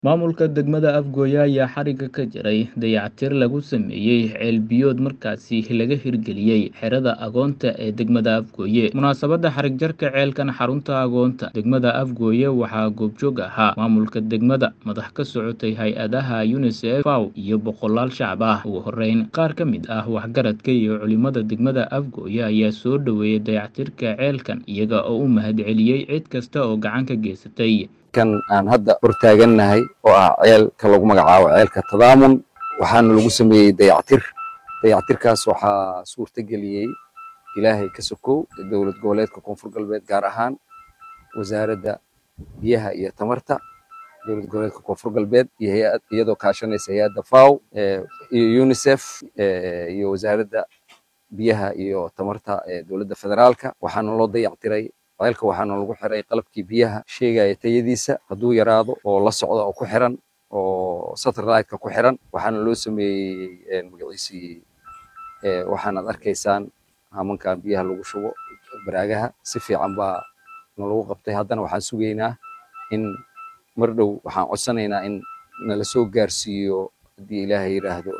Maamulka degmada Afgoye ayaa xarigga ka jaray dayactir lagu sameeyay ceel biyood markaasi laga hirgeliyay xerada agoonta ee degmada Afgoye. Munaasabadda xarig jarka ceelkan xarunta agoonta degmada Afgoye waxaa goobjoog ahaa maamulka degmada, madax ka socotay hay-adaha UNICEF, FAO iyo boqolaal shacab ah. Ugu horreyn, qaar ka mid ah waxgaradka iyo culimada degmada Afgoye ayaa soo dhoweeyay dayactirka ceelkan, iyaga oo u mahadceliyay cid kasta oo gacan ka geysatay. kan aan hadda hortaagannahay oo ah ceelka lagu magacaabo ceelka Tadaamun waxaana lagu sameeyay dayactirkaas waxaa suurta geliyay Ilaahay ka sokow dowlad goboleedka Koonfur Galbeed gaar ahaan wasaaradda biyaha iyo tamarta dowlad goboleedka Koonfur Galbeed iyo hay'ad iyadoo kaashanaysa hay'adda FAO iyo UNICEF iyo wasaaradda biyaha iyo tamarta dowladda federaalka waxaana loo dayactiray ceelka waxaana lagu xiray qalabkii biyaha sheegaya tayadiisa hadduu yaraado oo la socda oo ku xiran oo satellite-ka ku xiran waxaana loo sameeyay magaciisii waxaanaad arkaysaan hamankan biyaha lagu shubo baraagaha si fiican baa nalagu qabtay. haddana waxaan sugaynaa in mar dhow waxaan codsanaynaa in nala soo gaarsiiyo haddii ilaahay yiraahdo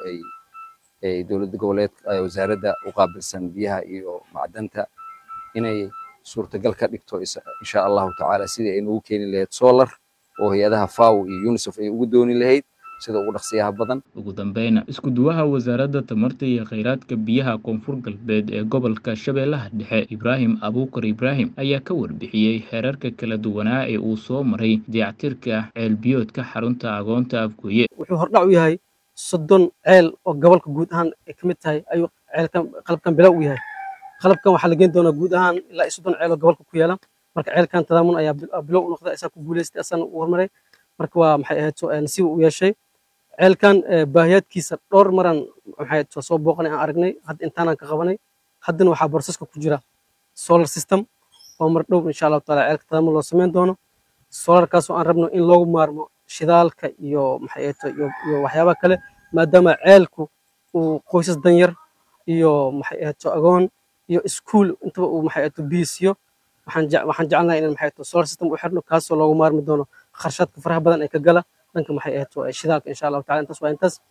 ay dowladda goboleedka wasaaradda u qaabilsan biyaha iyo macdanta inay suurtagal ka dhigto insha Allahu tacaala sidii ay ugu keeni lahayd solar oo hay'adaha FAO iyo UNICEF ay ugu dooni lahayd sida ugu dhaqsiyaha badan. Ugu dambeyn, isku duwaha wasaaradda tamarta iyo kheyraadka biyaha Koonfur Galbeed ee gobolka Shabeellaha Dhexe, Ibraahim Abuukar Ibraahim, ayaa ka warbixiyay heerarka kala duwanaa ee uu soo maray dayactirka ceel biyoodka xarunta agoonta Afgoye. Wuxuu hordhac u yahay 30 ceel oo gobolka guud ahaan ay ka mid tahay ayuu ceelkan qalabkan bilow u yahay. qalabkan waxaa la geyn doonaa guud ahaan ilaa 30 ceel oo gobolka ku yaala. marka ceelkan Tadaamun ayaa bilow u noqday isaga ku guuleystay asana u hormaray. marka waa maxay ahayd nasiib u yeeshay ceelkan baahiyaadkiisa dhowr maran maxay soo booqanay aan aragnay hadda intaanaan ka qabanay. haddana waxaa boroseska ku jira solar system oo mar dhow insha Allah taala ceelka Tadaamun loo sameyn doono. solarkaas oo aan rabno in loogu maarmo shidaalka iyo maxay ahayd iyo waxyaabaha kale maadaama ceelku uu qoysas danyar iyo maxay ahayd agoon iyo iskuul intaba uu maxay ahayd biisiyo waxaan jecelnahay in maxay ahayd solar system u xirno kaasoo loogu maarmi doono kharashaadka faraha badan ee ka gala dhanka maxay ahayd shidaalka insha Allah taala intaas waa intaas.